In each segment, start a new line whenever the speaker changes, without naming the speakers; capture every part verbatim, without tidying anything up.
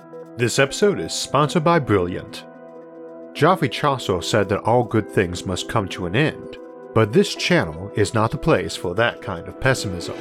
This episode is sponsored by Brilliant. Geoffrey Chaucer said that all good things must come to an end, but this channel is not the place for that kind of pessimism.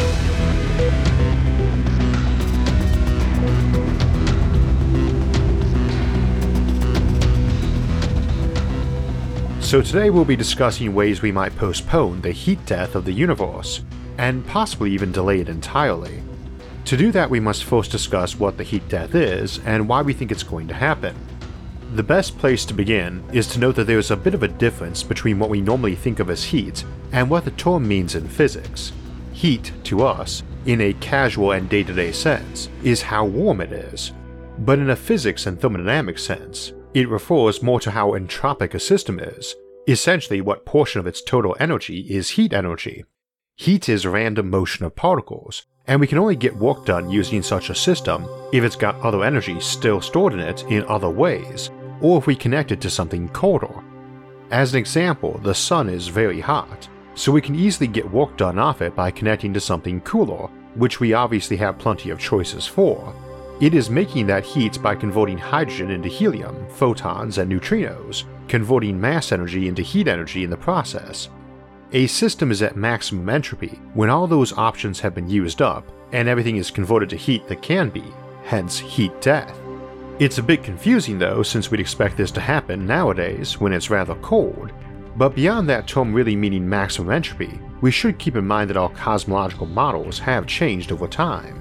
So today we'll be discussing ways we might postpone the heat death of the universe, and possibly even delay it entirely. To do that, we must first discuss what the heat death is and why we think it's going to happen. The best place to begin is to note that there is a bit of a difference between what we normally think of as heat and what the term means in physics. Heat, to us, in a casual and day-to-day sense, is how warm it is, but in a physics and thermodynamic sense, it refers more to how entropic a system is, essentially what portion of its total energy is heat energy. Heat is random motion of particles, and we can only get work done using such a system if it's got other energy still stored in it in other ways, or if we connect it to something colder. As an example, the sun is very hot, so we can easily get work done off it by connecting to something cooler, which we obviously have plenty of choices for. It is making that heat by converting hydrogen into helium, photons, and neutrinos, converting mass energy into heat energy in the process. A system is at maximum entropy when all those options have been used up and everything is converted to heat that can be, hence heat death. It's a bit confusing though, since we'd expect this to happen nowadays when it's rather cold, but beyond that term really meaning maximum entropy, we should keep in mind that our cosmological models have changed over time.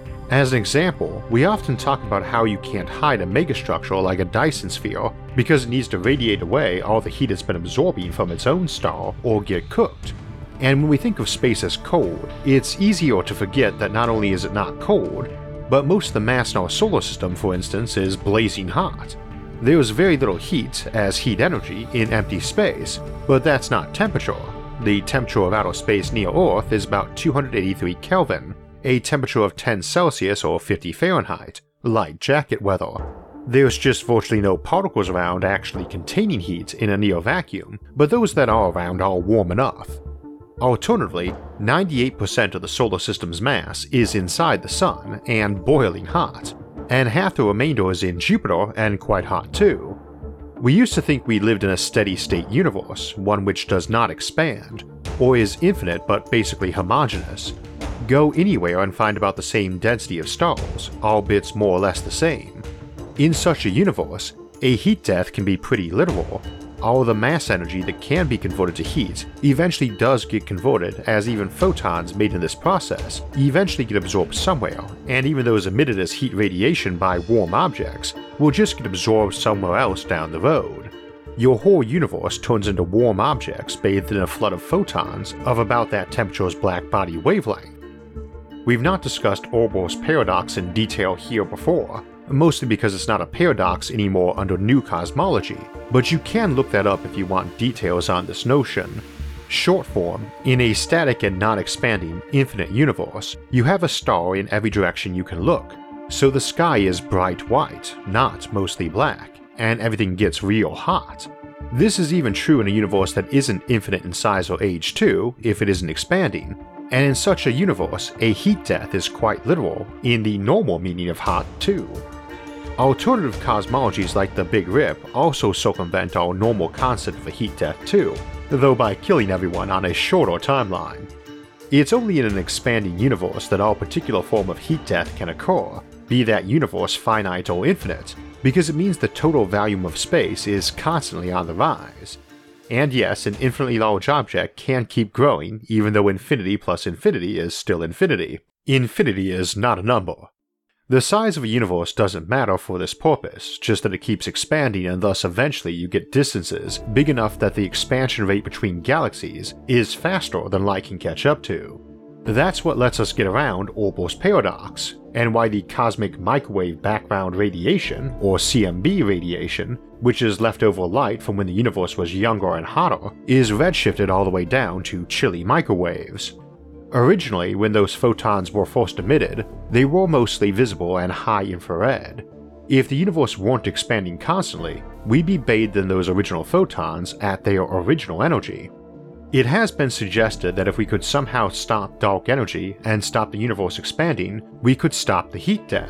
As an example, we often talk about how you can't hide a megastructure like a Dyson sphere because it needs to radiate away all the heat it's been absorbing from its own star or get cooked. And when we think of space as cold, it's easier to forget that not only is it not cold, but most of the mass in our solar system, for instance, is blazing hot. There is very little heat as heat energy in empty space, but that's not temperature. The temperature of outer space near Earth is about two hundred eighty-three Kelvin, a temperature of ten Celsius or fifty Fahrenheit, light jacket weather. There's just virtually no particles around actually containing heat in a near vacuum, but those that are around are warm enough. Alternatively, ninety-eight percent of the solar system's mass is inside the sun and boiling hot, and half the remainder is in Jupiter and quite hot too. We used to think we lived in a steady state universe, one which does not expand, or is infinite but basically homogeneous. Go anywhere and find about the same density of stars, all bits more or less the same. In such a universe, a heat death can be pretty literal. All the mass energy that can be converted to heat eventually does get converted, as even photons made in this process eventually get absorbed somewhere, and even those emitted as heat radiation by warm objects will just get absorbed somewhere else down the road. Your whole universe turns into warm objects bathed in a flood of photons of about that temperature's black body wavelength. We've not discussed Olber's paradox in detail here before, mostly because it's not a paradox anymore under new cosmology, but you can look that up if you want details on this notion. Short form, in a static and non-expanding, infinite universe, you have a star in every direction you can look, so the sky is bright white, not mostly black, and everything gets real hot. This is even true in a universe that isn't infinite in size or age too, if it isn't expanding. And in such a universe, a heat death is quite literal in the normal meaning of hot too. Alternative cosmologies like the Big Rip also circumvent our normal concept of a heat death too, though by killing everyone on a shorter timeline. It's only in an expanding universe that our particular form of heat death can occur, be that universe finite or infinite, because it means the total volume of space is constantly on the rise. And yes, an infinitely large object can keep growing, even though infinity plus infinity is still infinity. Infinity is not a number. The size of a universe doesn't matter for this purpose, just that it keeps expanding and thus eventually you get distances big enough that the expansion rate between galaxies is faster than light can catch up to. That's what lets us get around Olber's paradox, and why the cosmic microwave background radiation, or C M B radiation, which is leftover light from when the universe was younger and hotter, is redshifted all the way down to chilly microwaves. Originally, when those photons were first emitted, they were mostly visible and high infrared. If the universe weren't expanding constantly, we'd be bathed in those original photons at their original energy. It has been suggested that if we could somehow stop dark energy and stop the universe expanding, we could stop the heat death.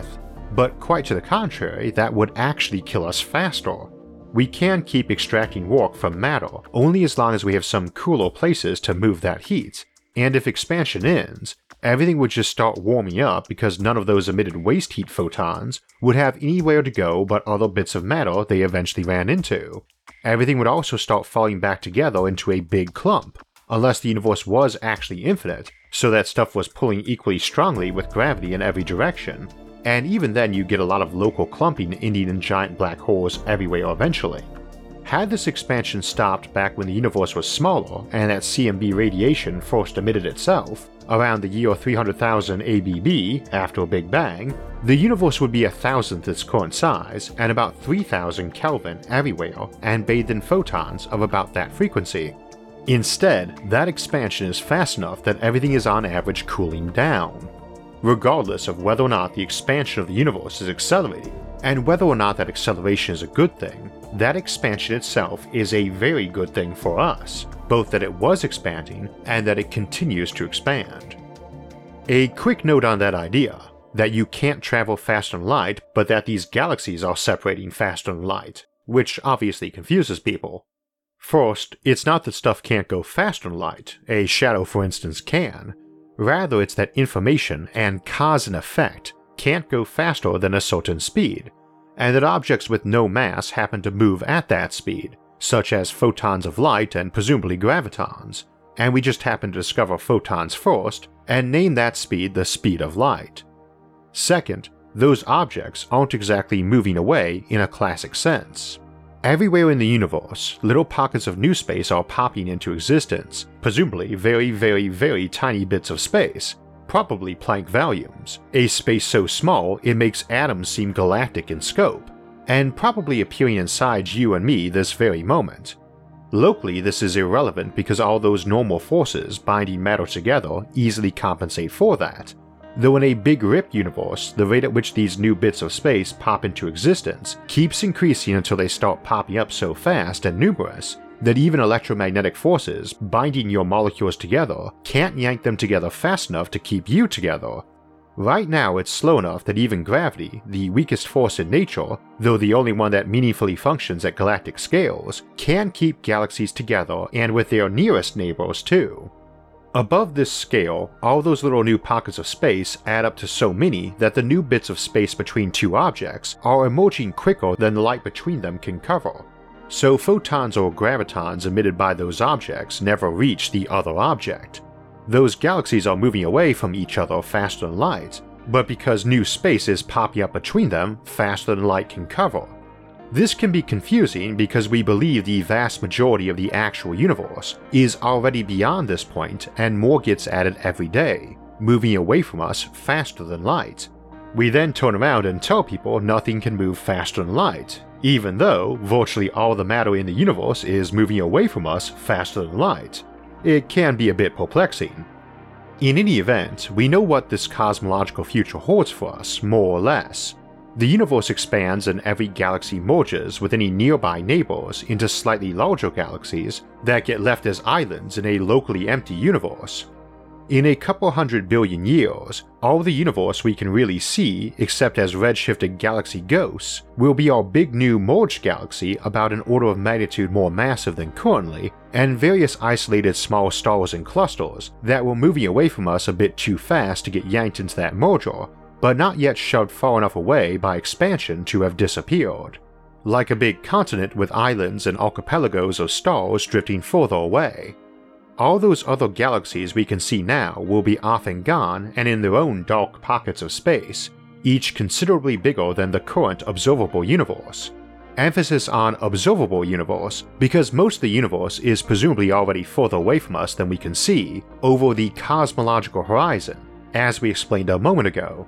But quite to the contrary, that would actually kill us faster. We can keep extracting warp from matter only as long as we have some cooler places to move that heat, and if expansion ends, everything would just start warming up because none of those emitted waste heat photons would have anywhere to go but other bits of matter they eventually ran into. Everything would also start falling back together into a big clump, unless the universe was actually infinite, so that stuff was pulling equally strongly with gravity in every direction, and even then you get a lot of local clumping ending in giant black holes everywhere eventually. Had this expansion stopped back when the universe was smaller and that C M B radiation first emitted itself, around the year three hundred thousand A B B after a Big Bang, the universe would be a thousandth its current size and about three thousand Kelvin everywhere and bathed in photons of about that frequency. Instead, that expansion is fast enough that everything is on average cooling down. Regardless of whether or not the expansion of the universe is accelerating, and whether or not that acceleration is a good thing, that expansion itself is a very good thing for us, both that it was expanding and that it continues to expand. A quick note on that idea, that you can't travel faster than light, but that these galaxies are separating faster than light, which obviously confuses people. First, it's not that stuff can't go faster than light, a shadow for instance can. Rather, it's that information and cause and effect can't go faster than a certain speed, and that objects with no mass happen to move at that speed, such as photons of light and presumably gravitons, and we just happen to discover photons first and name that speed the speed of light. Second, those objects aren't exactly moving away in a classic sense. Everywhere in the universe, little pockets of new space are popping into existence, presumably very very very tiny bits of space, probably Planck volumes, a space so small it makes atoms seem galactic in scope, and probably appearing inside you and me this very moment. Locally this is irrelevant because all those normal forces binding matter together easily compensate for that, though in a Big Rip universe the rate at which these new bits of space pop into existence keeps increasing until they start popping up so fast and numerous that even electromagnetic forces binding your molecules together can't yank them together fast enough to keep you together. Right now it's slow enough that even gravity, the weakest force in nature, though the only one that meaningfully functions at galactic scales, can keep galaxies together and with their nearest neighbors too. Above this scale, all those little new pockets of space add up to so many that the new bits of space between two objects are emerging quicker than the light between them can cover. So photons or gravitons emitted by those objects never reach the other object. Those galaxies are moving away from each other faster than light, but because new space is popping up between them faster than light can cover. This can be confusing because we believe the vast majority of the actual universe is already beyond this point and more gets added every day, moving away from us faster than light. We then turn around and tell people nothing can move faster than light, even though virtually all the matter in the universe is moving away from us faster than light. It can be a bit perplexing. In any event, we know what this cosmological future holds for us, more or less. The universe expands and every galaxy merges with any nearby neighbors into slightly larger galaxies that get left as islands in a locally empty universe. In a couple hundred billion years, all the universe we can really see, except as redshifted galaxy ghosts, will be our big new merged galaxy about an order of magnitude more massive than currently, and various isolated small stars and clusters that were moving away from us a bit too fast to get yanked into that merger, but not yet shoved far enough away by expansion to have disappeared. Like a big continent with islands and archipelagos of stars drifting further away. All those other galaxies we can see now will be off and gone and in their own dark pockets of space, each considerably bigger than the current observable universe. Emphasis on observable universe because most of the universe is presumably already further away from us than we can see over the cosmological horizon, as we explained a moment ago.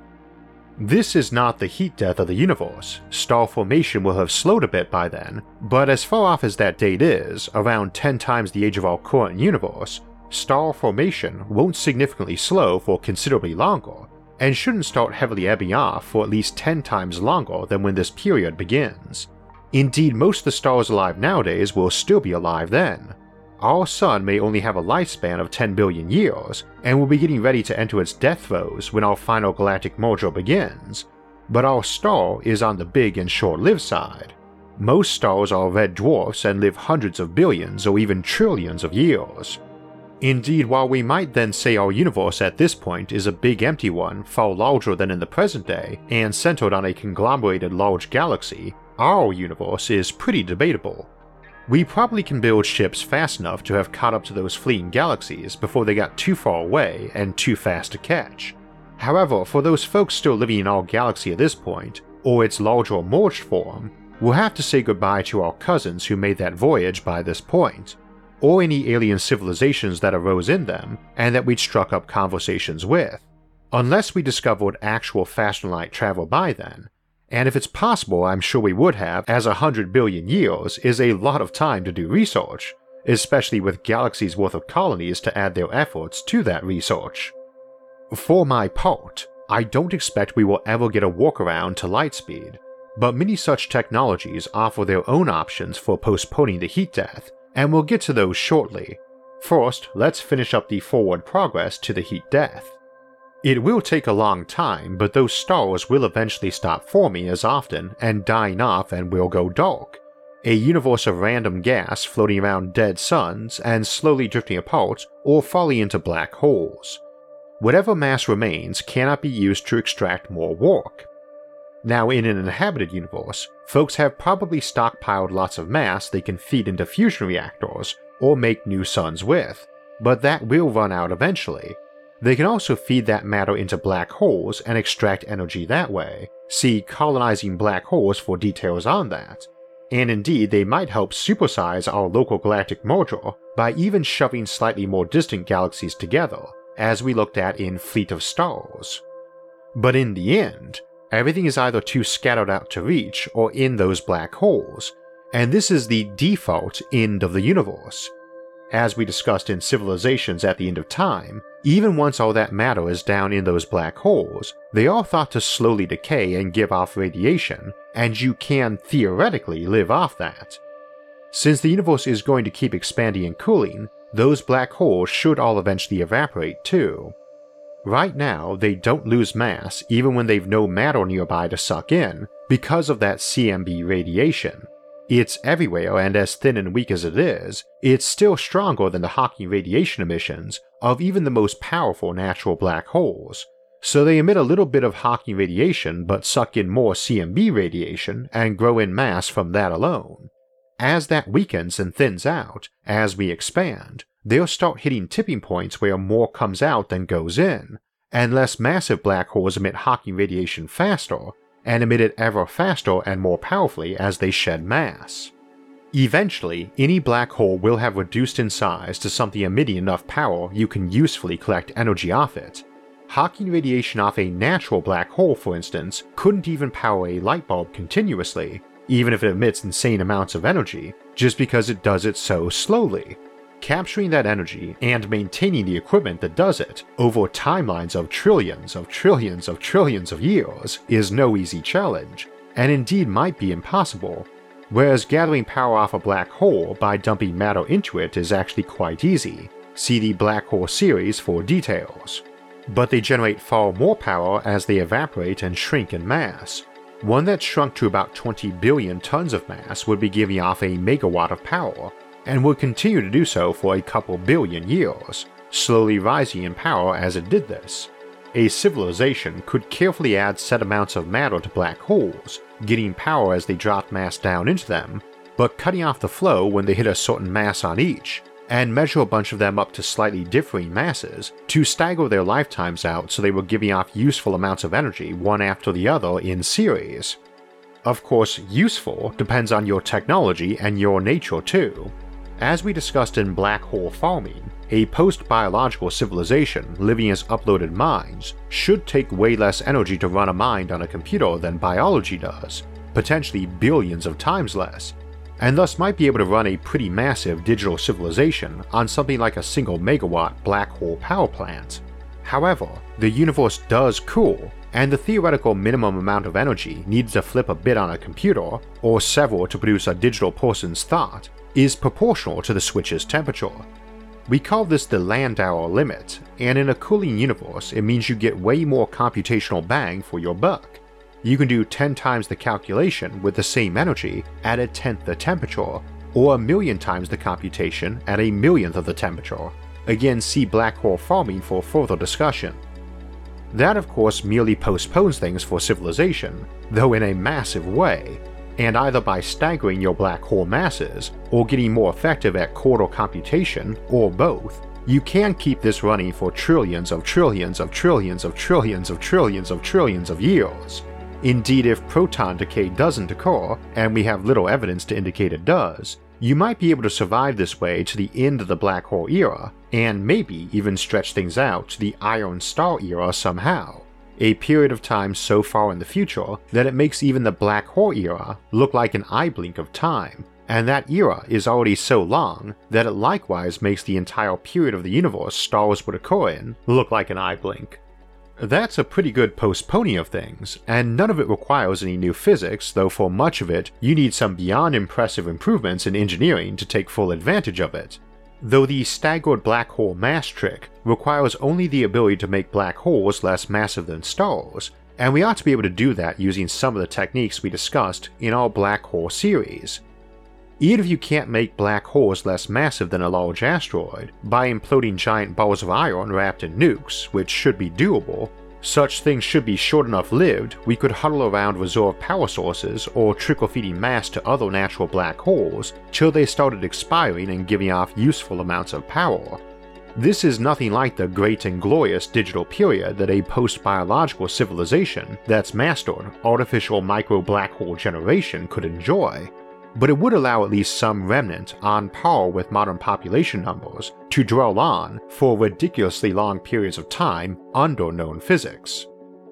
This is not the heat death of the universe. Star formation will have slowed a bit by then, but as far off as that date is, around ten times the age of our current universe, star formation won't significantly slow for considerably longer, and shouldn't start heavily ebbing off for at least ten times longer than when this period begins. Indeed, most of the stars alive nowadays will still be alive then. Our sun may only have a lifespan of ten billion years, and will be getting ready to enter its death throes when our final galactic merger begins, but our star is on the big and short-lived side. Most stars are red dwarfs and live hundreds of billions or even trillions of years. Indeed, while we might then say our universe at this point is a big empty one far larger than in the present day and centered on a conglomerated large galaxy, our universe is pretty debatable. We probably can build ships fast enough to have caught up to those fleeing galaxies before they got too far away and too fast to catch. However, for those folks still living in our galaxy at this point, or its larger merged form, we'll have to say goodbye to our cousins who made that voyage by this point, or any alien civilizations that arose in them and that we'd struck up conversations with, unless we discovered actual faster light travel by then. And if it's possible, I'm sure we would have, as a hundred billion years is a lot of time to do research, especially with galaxies worth of colonies to add their efforts to that research. For my part, I don't expect we will ever get a workaround to light speed, but many such technologies offer their own options for postponing the heat death, and we'll get to those shortly. First, let's finish up the forward progress to the heat death. It will take a long time, but those stars will eventually stop forming as often and dying off and will go dark, a universe of random gas floating around dead suns and slowly drifting apart or falling into black holes. Whatever mass remains cannot be used to extract more work. Now, in an inhabited universe, folks have probably stockpiled lots of mass they can feed into fusion reactors or make new suns with, but that will run out eventually. They can also feed that matter into black holes and extract energy that way. See Colonizing Black Holes for details on that. And indeed, they might help supersize our local galactic merger by even shoving slightly more distant galaxies together, as we looked at in Fleet of Stars. But in the end, everything is either too scattered out to reach or in those black holes, and this is the default end of the universe. As we discussed in Civilizations at the End of Time, even once all that matter is down in those black holes, they are thought to slowly decay and give off radiation, and you can theoretically live off that. Since the universe is going to keep expanding and cooling, those black holes should all eventually evaporate too. Right now, they don't lose mass even when they've no matter nearby to suck in, because of that C M B radiation. It's everywhere, and as thin and weak as it is, it's still stronger than the Hawking radiation emissions of even the most powerful natural black holes, so they emit a little bit of Hawking radiation but suck in more C M B radiation and grow in mass from that alone. As that weakens and thins out, as we expand, they'll start hitting tipping points where more comes out than goes in, and less massive black holes emit Hawking radiation faster, and emit it ever faster and more powerfully as they shed mass. Eventually, any black hole will have reduced in size to something emitting enough power you can usefully collect energy off it. Hawking radiation off a natural black hole, for instance, couldn't even power a light bulb continuously, even if it emits insane amounts of energy, just because it does it so slowly. Capturing that energy and maintaining the equipment that does it over timelines of trillions of trillions of trillions of years is no easy challenge, and indeed might be impossible, whereas gathering power off a black hole by dumping matter into it is actually quite easy. See the Black Hole series for details. But they generate far more power as they evaporate and shrink in mass. One that shrunk to about twenty billion tons of mass would be giving off a megawatt of power, and would continue to do so for a couple billion years, slowly rising in power as it did this. A civilization could carefully add set amounts of matter to black holes, getting power as they dropped mass down into them, but cutting off the flow when they hit a certain mass on each, and measure a bunch of them up to slightly differing masses to stagger their lifetimes out so they were giving off useful amounts of energy one after the other in series. Of course, useful depends on your technology and your nature too. As we discussed in Black Hole Farming, a post-biological civilization living as uploaded minds should take way less energy to run a mind on a computer than biology does, potentially billions of times less, and thus might be able to run a pretty massive digital civilization on something like a single megawatt black hole power plant. However, the universe does cool, and the theoretical minimum amount of energy needed to flip a bit on a computer, or several to produce a digital person's thought, is proportional to the switch's temperature. We call this the Landauer limit, and in a cooling universe it means you get way more computational bang for your buck. you can do ten times the calculation with the same energy at a tenth the temperature, or a million times the computation at a millionth of the temperature. Again, see black hole farming for further discussion. That of course merely postpones things for civilization, though in a massive way, and either by staggering your black hole masses, or getting more effective at quarter computation, or both, you can keep this running for trillions of trillions of trillions of trillions of trillions of trillions of years. Indeed, if proton decay doesn't occur, and we have little evidence to indicate it does, you might be able to survive this way to the end of the black hole era, and maybe even stretch things out to the iron star era somehow, a period of time so far in the future that it makes even the black hole era look like an eye blink of time, and that era is already so long that it likewise makes the entire period of the universe stars would occur in look like an eye blink. That's a pretty good postponing of things, and none of it requires any new physics, though for much of it you need some beyond impressive improvements in engineering to take full advantage of it. Though the staggered black hole mass trick requires only the ability to make black holes less massive than stars, and we ought to be able to do that using some of the techniques we discussed in our black hole series. Even if you can't make black holes less massive than a large asteroid by imploding giant balls of iron wrapped in nukes, which should be doable, such things should be short enough lived we could huddle around reserve power sources or trickle feeding mass to other natural black holes till they started expiring and giving off useful amounts of power. This is nothing like the great and glorious digital period that a post-biological civilization that's mastered artificial micro-black hole generation could enjoy, but it would allow at least some remnant on par with modern population numbers to dwell on for ridiculously long periods of time under known physics.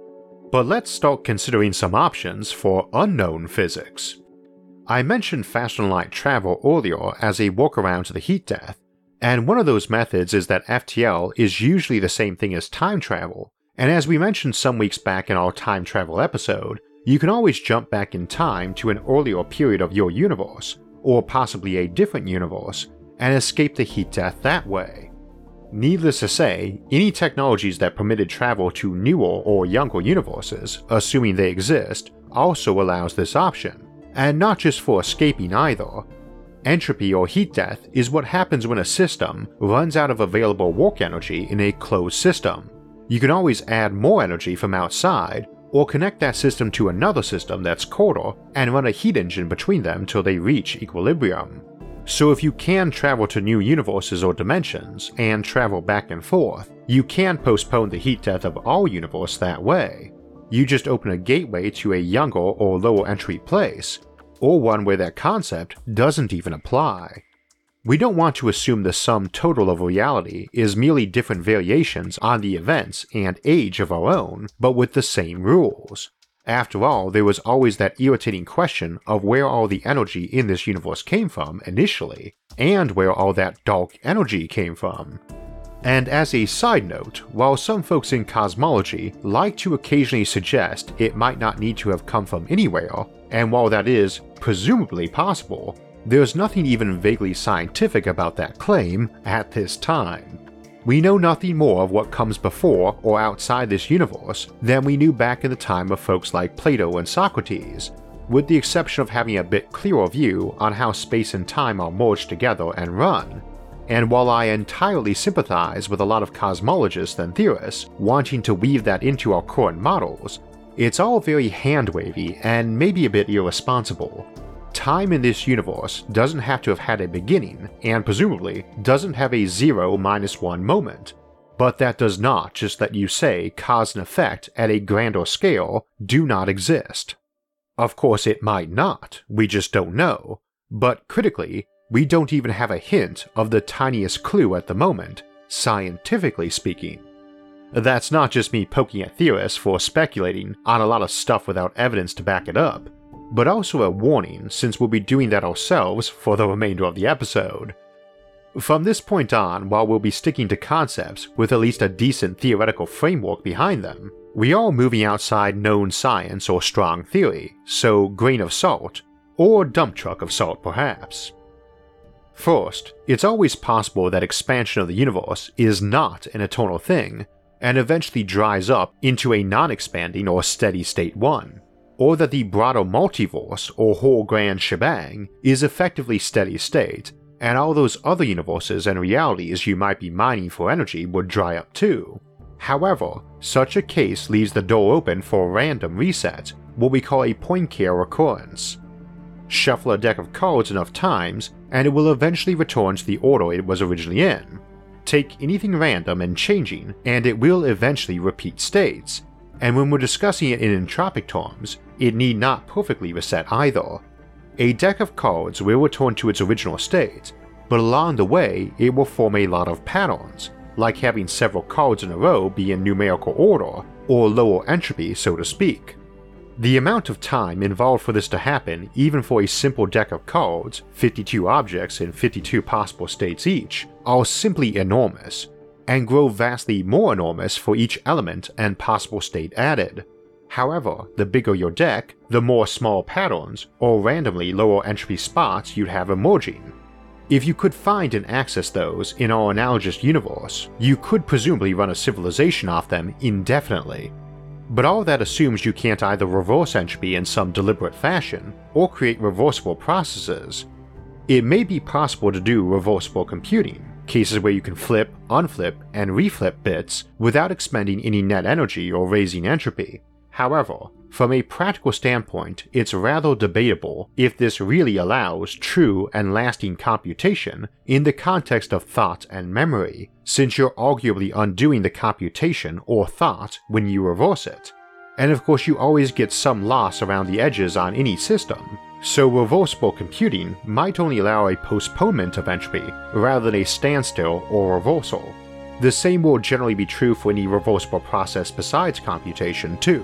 But let's start considering some options for unknown physics. I mentioned faster than light travel earlier as a workaround to the heat death, and one of those methods is that F T L is usually the same thing as time travel, and as we mentioned some weeks back in our time travel episode, you can always jump back in time to an earlier period of your universe, or possibly a different universe, and escape the heat death that way. Needless to say, any technologies that permitted travel to newer or younger universes, assuming they exist, also allows this option, and not just for escaping either. Entropy or heat death is what happens when a system runs out of available work energy in a closed system. You can always add more energy from outside, or connect that system to another system that's colder and run a heat engine between them till they reach equilibrium. So if you can travel to new universes or dimensions and travel back and forth, you can postpone the heat death of our universe that way. You just open a gateway to a younger or lower entry place, or one where that concept doesn't even apply. We don't want to assume the sum total of reality is merely different variations on the events and age of our own, but with the same rules. After all, there was always that irritating question of where all the energy in this universe came from initially, and where all that dark energy came from. And as a side note, while some folks in cosmology like to occasionally suggest it might not need to have come from anywhere, and while that is presumably possible, there's nothing even vaguely scientific about that claim at this time. We know nothing more of what comes before or outside this universe than we knew back in the time of folks like Plato and Socrates, with the exception of having a bit clearer view on how space and time are merged together and run. And while I entirely sympathize with a lot of cosmologists and theorists wanting to weave that into our current models, it's all very hand-wavy and maybe a bit irresponsible. Time in this universe doesn't have to have had a beginning, and presumably doesn't have a zero minus one moment, but that does not just let you say cause and effect at a grander scale do not exist. Of course it might not, we just don't know, but critically, we don't even have a hint of the tiniest clue at the moment, scientifically speaking. That's not just me poking at theorists for speculating on a lot of stuff without evidence to back it up, but also a warning since we'll be doing that ourselves for the remainder of the episode. From this point on, while we'll be sticking to concepts with at least a decent theoretical framework behind them, we are moving outside known science or strong theory, so grain of salt, or dump truck of salt perhaps. First, it's always possible that expansion of the universe is not an eternal thing, and eventually dries up into a non-expanding or steady state one. or that the broader multiverse or whole grand shebang is effectively steady state, and all those other universes and realities you might be mining for energy would dry up too. However, such a case leaves the door open for a random reset, what we call a Poincare occurrence. Shuffle a deck of cards enough times, and it will eventually return to the order it was originally in. Take anything random and changing, and it will eventually repeat states, and when we're discussing it in entropic terms, it need not perfectly reset either. A deck of cards will return to its original state, but along the way it will form a lot of patterns, like having several cards in a row be in numerical order, or lower entropy so to speak. The amount of time involved for this to happen, even for a simple deck of cards, fifty-two objects in fifty-two possible states each, are simply enormous, and grow vastly more enormous for each element and possible state added. However, the bigger your deck, the more small patterns, or randomly lower entropy spots you'd have emerging. If you could find and access those in our analogous universe, you could presumably run a civilization off them indefinitely. But all that assumes you can't either reverse entropy in some deliberate fashion, or create reversible processes. It may be possible to do reversible computing, cases where you can flip, unflip, and reflip bits without expending any net energy or raising entropy. However, from a practical standpoint, it's rather debatable if this really allows true and lasting computation in the context of thought and memory, since you're arguably undoing the computation or thought when you reverse it. And of course you always get some loss around the edges on any system, so reversible computing might only allow a postponement of entropy rather than a standstill or reversal. The same will generally be true for any reversible process besides computation too.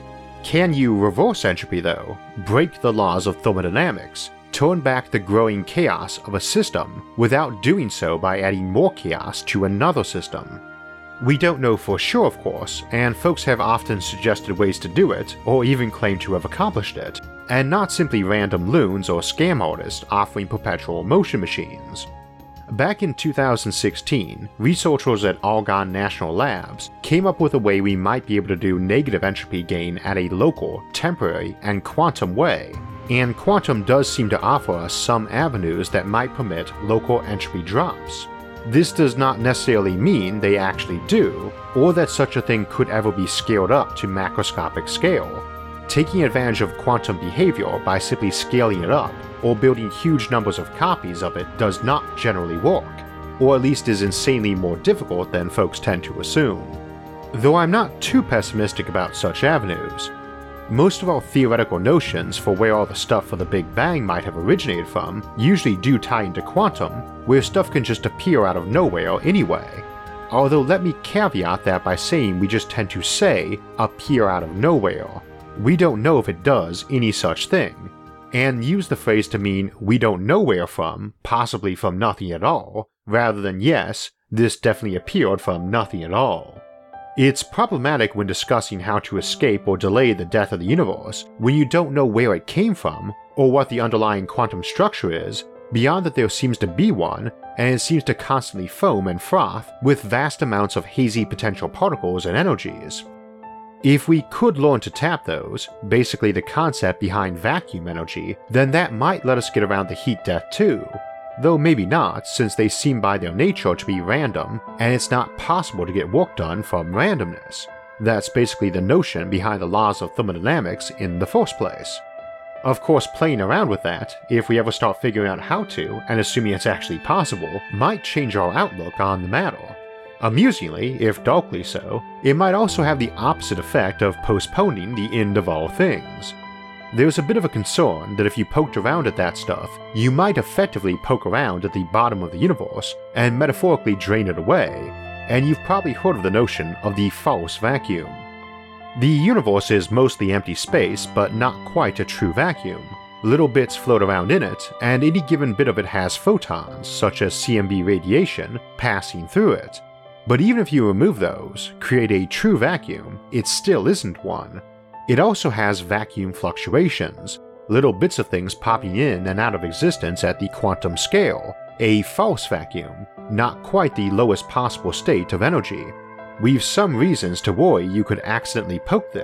Can you reverse entropy though, break the laws of thermodynamics, turn back the growing chaos of a system without doing so by adding more chaos to another system? We don't know for sure of course, and folks have often suggested ways to do it, or even claim to have accomplished it, and not simply random loons or scam artists offering perpetual motion machines. Back in two thousand sixteen, researchers at Argonne National Labs came up with a way we might be able to do negative entropy gain at a local, temporary, and quantum way, and quantum does seem to offer us some avenues that might permit local entropy drops. This does not necessarily mean they actually do, or that such a thing could ever be scaled up to macroscopic scale. Taking advantage of quantum behavior by simply scaling it up, or building huge numbers of copies of it does not generally work, or at least is insanely more difficult than folks tend to assume. Though I'm not too pessimistic about such avenues. Most of our theoretical notions for where all the stuff for the Big Bang might have originated from usually do tie into quantum, where stuff can just appear out of nowhere anyway. Although let me caveat that by saying we just tend to say appear out of nowhere. We don't know if it does any such thing, and use the phrase to mean we don't know where from, possibly from nothing at all, rather than yes, this definitely appeared from nothing at all. It's problematic when discussing how to escape or delay the death of the universe when you don't know where it came from or what the underlying quantum structure is, beyond that there seems to be one, and it seems to constantly foam and froth with vast amounts of hazy potential particles and energies. If we could learn to tap those, basically the concept behind vacuum energy, then that might let us get around the heat death too, though maybe not since they seem by their nature to be random and it's not possible to get work done from randomness. That's basically the notion behind the laws of thermodynamics in the first place. Of course, playing around with that, if we ever start figuring out how to, and assuming it's actually possible, might change our outlook on the matter. Amusingly, if darkly so, it might also have the opposite effect of postponing the end of all things. There's a bit of a concern that if you poked around at that stuff, you might effectively poke around at the bottom of the universe and metaphorically drain it away, and you've probably heard of the notion of the false vacuum. The universe is mostly empty space, but not quite a true vacuum. Little bits float around in it, and any given bit of it has photons, such as C M B radiation, passing through it. But even if you remove those, create a true vacuum, it still isn't one. It also has vacuum fluctuations, little bits of things popping in and out of existence at the quantum scale, a false vacuum, not quite the lowest possible state of energy. We've some reasons to worry you could accidentally poke this,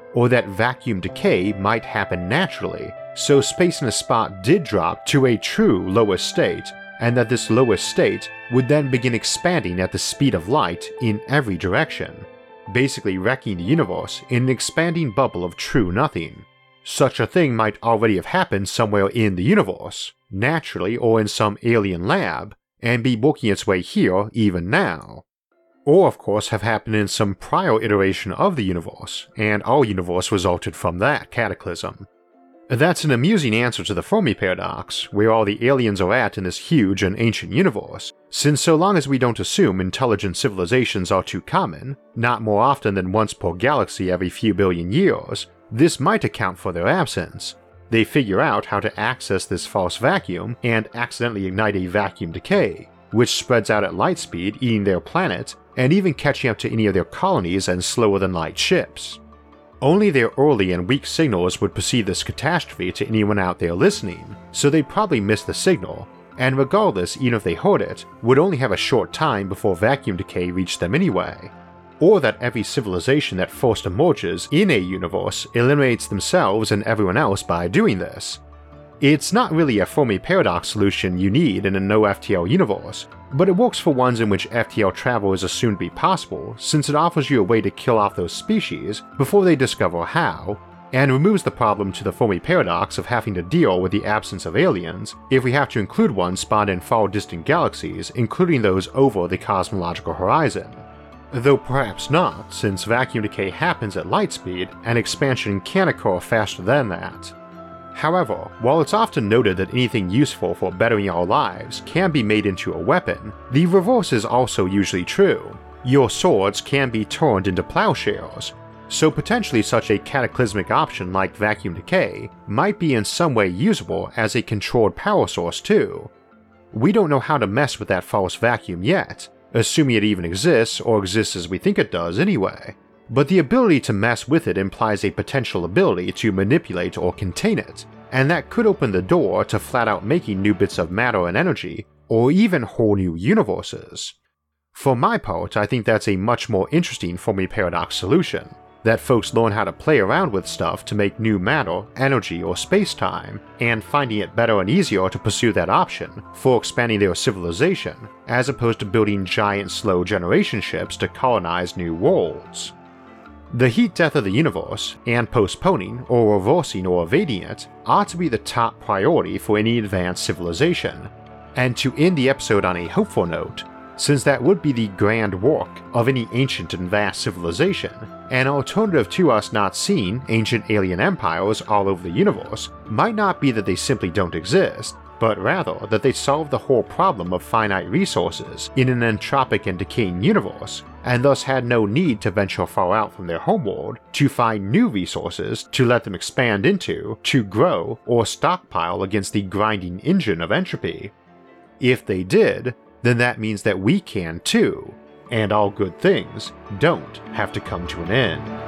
or that vacuum decay might happen naturally, so space in a spot did drop to a true lowest state, and that this lowest state would then begin expanding at the speed of light in every direction, basically wrecking the universe in an expanding bubble of true nothing. Such a thing might already have happened somewhere in the universe, naturally or in some alien lab, and be working its way here even now. Or of course have happened in some prior iteration of the universe, and our universe resulted from that cataclysm. That's an amusing answer to the Fermi paradox, where all the aliens are at in this huge and ancient universe, since so long as we don't assume intelligent civilizations are too common, not more often than once per galaxy every few billion years, this might account for their absence. They figure out how to access this false vacuum and accidentally ignite a vacuum decay, which spreads out at light speed, eating their planet, and even catching up to any of their colonies and slower-than-light ships. Only their early and weak signals would perceive this catastrophe to anyone out there listening, so they'd probably miss the signal, and regardless, even if they heard it, would only have a short time before vacuum decay reached them anyway. Or that every civilization that first emerges in a universe eliminates themselves and everyone else by doing this. It's not really a Fermi paradox solution you need in a no F T L universe, but it works for ones in which F T L travel is assumed to be possible since it offers you a way to kill off those species before they discover how, and removes the problem to the Fermi paradox of having to deal with the absence of aliens if we have to include one spawned in far distant galaxies, including those over the cosmological horizon. Though perhaps not, since vacuum decay happens at light speed and expansion can occur faster than that. However, while it's often noted that anything useful for bettering our lives can be made into a weapon, the reverse is also usually true. Your swords can be turned into plowshares, so potentially such a cataclysmic option like vacuum decay might be in some way usable as a controlled power source too. We don't know how to mess with that false vacuum yet, assuming it even exists or exists as we think it does anyway. But the ability to mess with it implies a potential ability to manipulate or contain it, and that could open the door to flat out making new bits of matter and energy, or even whole new universes. For my part, I think that's a much more interesting Fermi paradox solution, that folks learn how to play around with stuff to make new matter, energy, or space-time, and finding it better and easier to pursue that option for expanding their civilization, as opposed to building giant slow generation ships to colonize new worlds. The heat death of the universe, and postponing, or reversing or evading it, ought to be the top priority for any advanced civilization. And to end the episode on a hopeful note, since that would be the grand work of any ancient and vast civilization, an alternative to us not seeing ancient alien empires all over the universe might not be that they simply don't exist, but rather that they solve the whole problem of finite resources in an entropic and decaying universe, and thus had no need to venture far out from their homeworld to find new resources to let them expand into, to grow, or stockpile against the grinding engine of entropy. If they did, then that means that we can too, and all good things don't have to come to an end.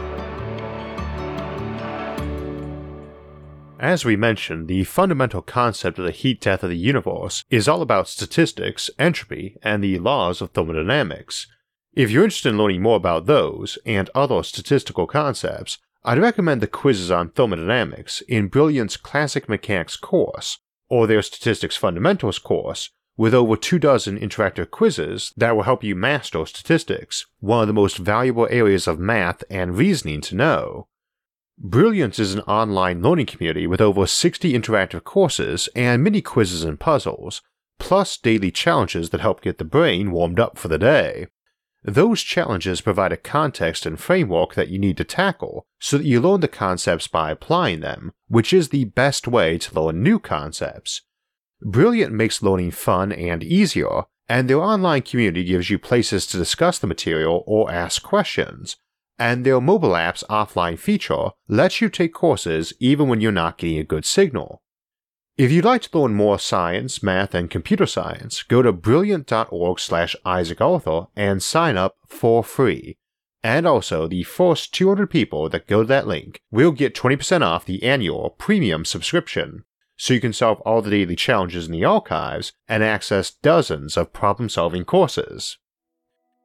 As we mentioned, the fundamental concept of the heat death of the universe is all about statistics, entropy, and the laws of thermodynamics. If you're interested in learning more about those, and other statistical concepts, I'd recommend the quizzes on thermodynamics in Brilliant's Classic Mechanics course, or their Statistics Fundamentals course, with over two dozen interactive quizzes that will help you master statistics, one of the most valuable areas of math and reasoning to know. Brilliant is an online learning community with over sixty interactive courses and many quizzes and puzzles, plus daily challenges that help get the brain warmed up for the day. Those challenges provide a context and framework that you need to tackle so that you learn the concepts by applying them, which is the best way to learn new concepts. Brilliant makes learning fun and easier, and their online community gives you places to discuss the material or ask questions, and their mobile app's offline feature lets you take courses even when you're not getting a good signal. If you'd like to learn more science, math, and computer science, go to brilliant.org slash Isaac Arthur and sign up for free. And also, the first two hundred people that go to that link will get twenty percent off the annual premium subscription, so you can solve all the daily challenges in the archives and access dozens of problem-solving courses.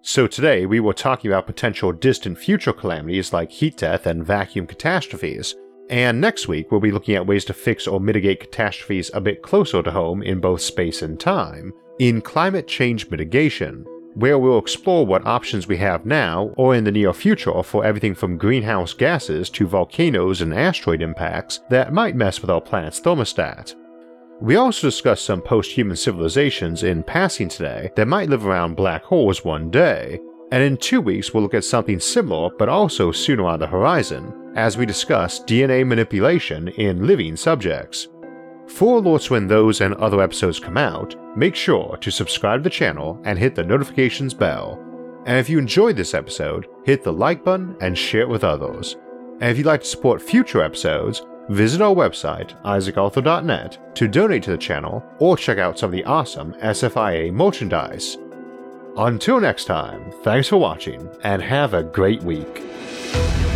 So today we were talking about potential distant future calamities like heat death and vacuum catastrophes, and next week we'll be looking at ways to fix or mitigate catastrophes a bit closer to home in both space and time, in climate change mitigation, where we'll explore what options we have now or in the near future for everything from greenhouse gases to volcanoes and asteroid impacts that might mess with our planet's thermostat. We also discussed some post-human civilizations in passing today that might live around black holes one day, and in two weeks we'll look at something similar but also sooner on the horizon, as we discuss D N A manipulation in living subjects. For alerts when those and other episodes come out, make sure to subscribe to the channel and hit the notifications bell. And if you enjoyed this episode, hit the like button and share it with others. And if you'd like to support future episodes, visit our website, isaac arthur dot net, to donate to the channel or check out some of the awesome S F I A merchandise. Until next time, thanks for watching and have a great week.